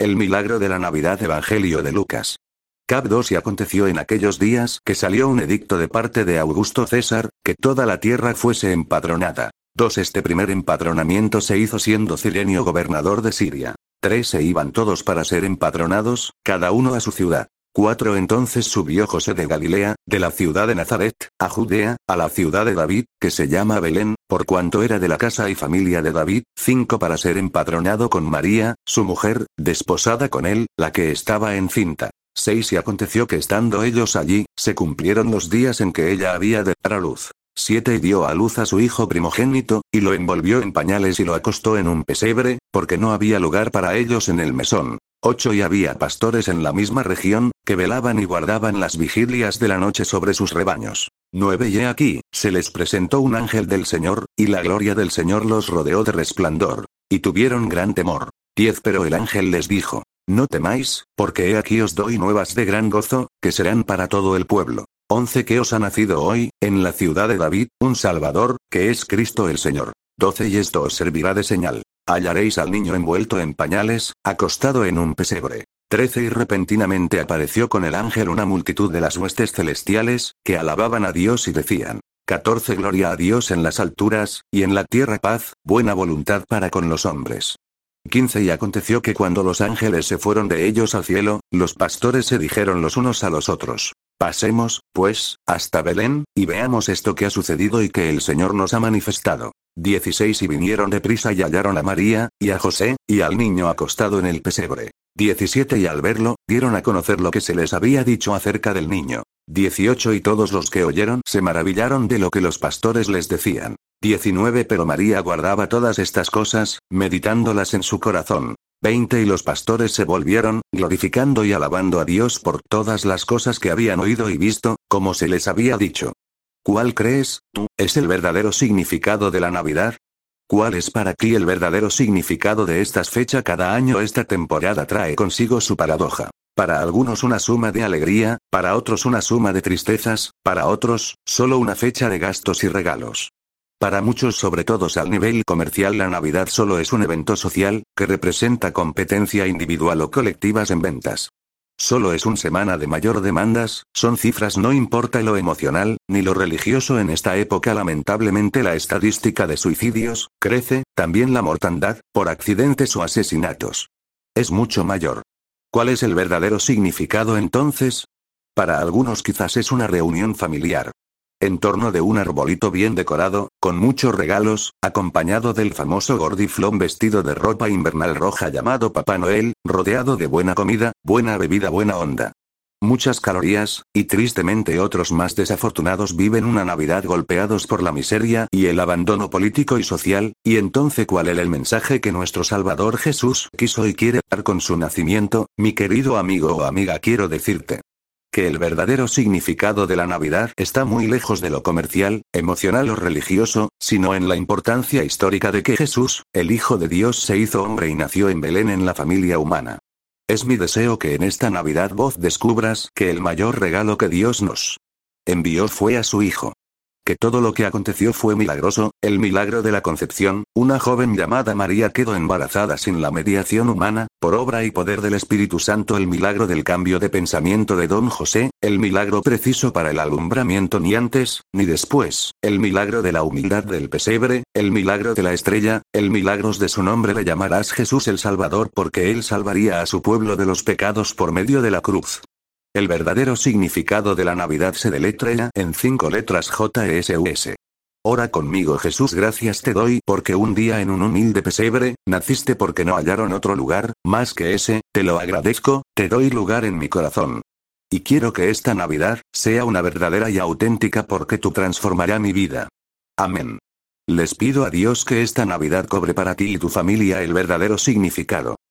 el milagro de la Navidad. Evangelio de Lucas. Cap 2. Y aconteció en aquellos días que salió un edicto de parte de Augusto César, que toda la tierra fuese empadronada. 2. Este primer empadronamiento se hizo siendo Cirenio gobernador de Siria. 3. Se iban todos para ser empadronados, cada uno a su ciudad. 4. Entonces subió José de Galilea, de la ciudad de Nazaret, a Judea, a la ciudad de David, que se llama Belén, por cuanto era de la casa y familia de David. 5. Para ser empadronado con María, su mujer, desposada con él, la que estaba encinta. 6. Y aconteció que estando ellos allí, se cumplieron los días en que ella había de dar a luz. 7. Y dio a luz a su hijo primogénito, y lo envolvió en pañales y lo acostó en un pesebre, porque no había lugar para ellos en el mesón. 8. Y había pastores en la misma región, que velaban y guardaban las vigilias de la noche sobre sus rebaños. 9. Y he aquí, se les presentó un ángel del Señor, y la gloria del Señor los rodeó de resplandor. Y tuvieron gran temor. 10. Pero el ángel les dijo: No temáis, porque he aquí os doy nuevas de gran gozo, que serán para todo el pueblo. 11. Que os ha nacido hoy, en la ciudad de David, un Salvador, que es Cristo el Señor. 12. Y esto os servirá de señal: hallaréis al niño envuelto en pañales, acostado en un pesebre. 13. Y repentinamente apareció con el ángel una multitud de las huestes celestiales, que alababan a Dios y decían: 14. Gloria a Dios en las alturas, y en la tierra paz, buena voluntad para con los hombres. 15. Y aconteció que cuando los ángeles se fueron de ellos al cielo, los pastores se dijeron los unos a los otros: Pasemos, pues, hasta Belén, y veamos esto que ha sucedido y que el Señor nos ha manifestado. 16. Y vinieron deprisa y hallaron a María, y a José, y al niño acostado en el pesebre. 17. Y al verlo, dieron a conocer lo que se les había dicho acerca del niño. 18. Y todos los que oyeron se maravillaron de lo que los pastores les decían. 19. Pero María guardaba todas estas cosas, meditándolas en su corazón. 20. Y los pastores se volvieron, glorificando y alabando a Dios por todas las cosas que habían oído y visto, como se les había dicho. ¿Cuál crees, tú, es el verdadero significado de la Navidad? ¿Cuál es para ti el verdadero significado de estas fechas? Cada año esta temporada trae consigo su paradoja. Para algunos una suma de alegría, para otros una suma de tristezas, para otros, solo una fecha de gastos y regalos. Para muchos, sobre todo al nivel comercial, la Navidad solo es un evento social, que representa competencia individual o colectivas en ventas. Solo es una semana de mayor demandas, son cifras, no importa lo emocional, ni lo religioso. En esta época lamentablemente la estadística de suicidios, crece, también la mortandad, por accidentes o asesinatos. Es mucho mayor. ¿Cuál es el verdadero significado entonces? Para algunos quizás es una reunión familiar. En torno de un arbolito bien decorado, con muchos regalos, acompañado del famoso gordiflón vestido de ropa invernal roja llamado Papá Noel, rodeado de buena comida, buena bebida, buena onda. Muchas calorías, y tristemente otros más desafortunados viven una Navidad golpeados por la miseria y el abandono político y social. Y entonces, ¿cuál es el mensaje que nuestro Salvador Jesús quiso y quiere dar con su nacimiento? Mi querido amigo o amiga, quiero decirte que el verdadero significado de la Navidad está muy lejos de lo comercial, emocional o religioso, sino en la importancia histórica de que Jesús, el Hijo de Dios, se hizo hombre y nació en Belén en la familia humana. Es mi deseo que en esta Navidad vos descubras que el mayor regalo que Dios nos envió fue a su Hijo. Que todo lo que aconteció fue milagroso, el milagro de la concepción. Una joven llamada María quedó embarazada sin la mediación humana, por obra y poder del Espíritu Santo. El milagro del cambio de pensamiento de don José, el milagro preciso para el alumbramiento, ni antes, ni después, el milagro de la humildad del pesebre, el milagro de la estrella, el milagro de su nombre. Le llamarás Jesús el Salvador, porque él salvaría a su pueblo de los pecados por medio de la cruz. El verdadero significado de la Navidad se deletrea en 5 letras: JESUS. Ora conmigo: Jesús, gracias te doy porque un día en un humilde pesebre, naciste porque no hallaron otro lugar, más que ese. Te lo agradezco, te doy lugar en mi corazón. Y quiero que esta Navidad sea una verdadera y auténtica, porque tú transformará mi vida. Amén. Les pido a Dios que esta Navidad cobre para ti y tu familia el verdadero significado.